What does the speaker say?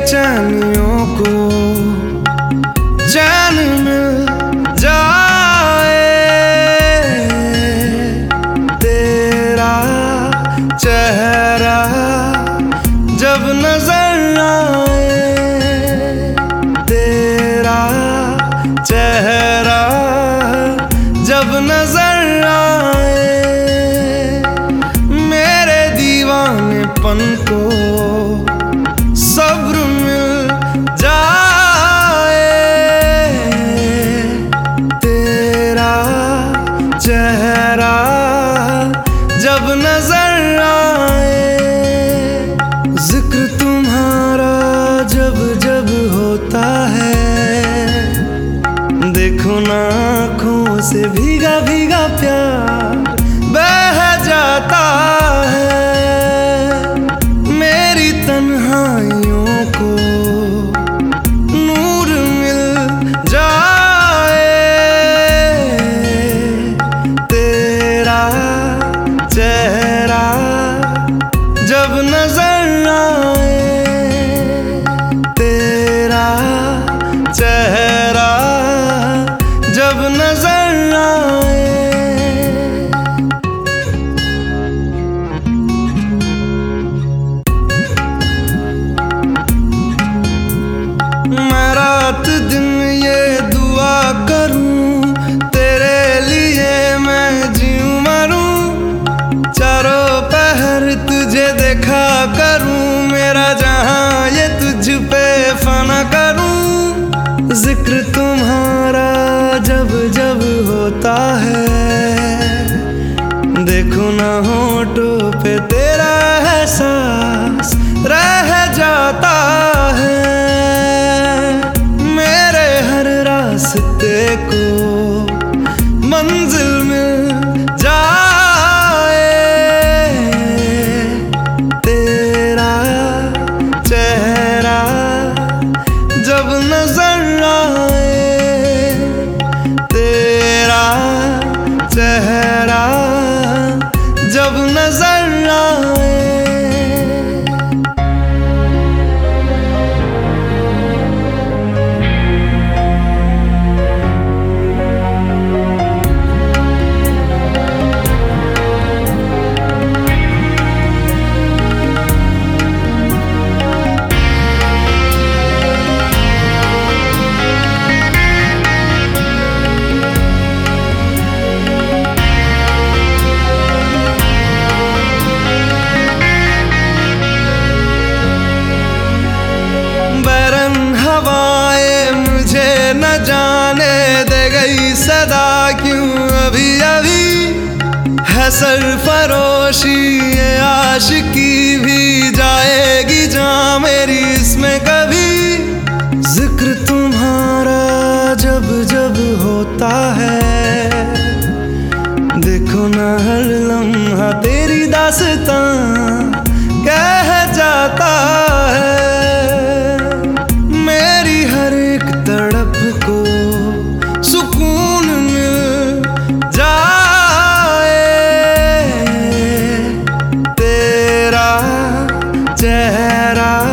बेचैनियों को चैन मिल जाए, तेरा चेहरा जब नजर आए, तेरा चेहरा जब नजर आए, मेरे दीवानेपन को सब्र मिल जाए, तेरा चेहरा जब नजर आए, जिक्र तुम्हारा जब जब होता है, देखो ना आँखों से भीगा भीगा प्यार बह जाता है, मेरी तन्हाइयों को नूर मिल जाए, तेरा चेहरा जब नजर आए, तेरा चेहरा जब नजर आए। मैं रात दिन ये दुआ करूं, तेरे लिए मैं जीऊं मरूं, चारों पहर तुझे देखा करूं, मेरा जहां ये तुझ पे फना करूं, जिक्र तुम्हारा जब जब होता है, देखो ना होठों पे तेरा एहसास रह जाता है, मेरे हर रास्ते को मंजिल मिल जाए, तेरा चेहरा जब नजर आए, तेरा चेहरा जब नजर आए। न जाने दे गई सदा क्यों अभी अभी, है सरफरोशी ये आशिकी भी जाएगी जहाँ मेरी इसमें कभी, जिक्र तुम्हारा जब जब होता है, देखो ना हर लम्हा तेरी दास्तां कह जाता है, मेरी हर एक तड़प को सुकून मिल जाए, तेरा चेहरा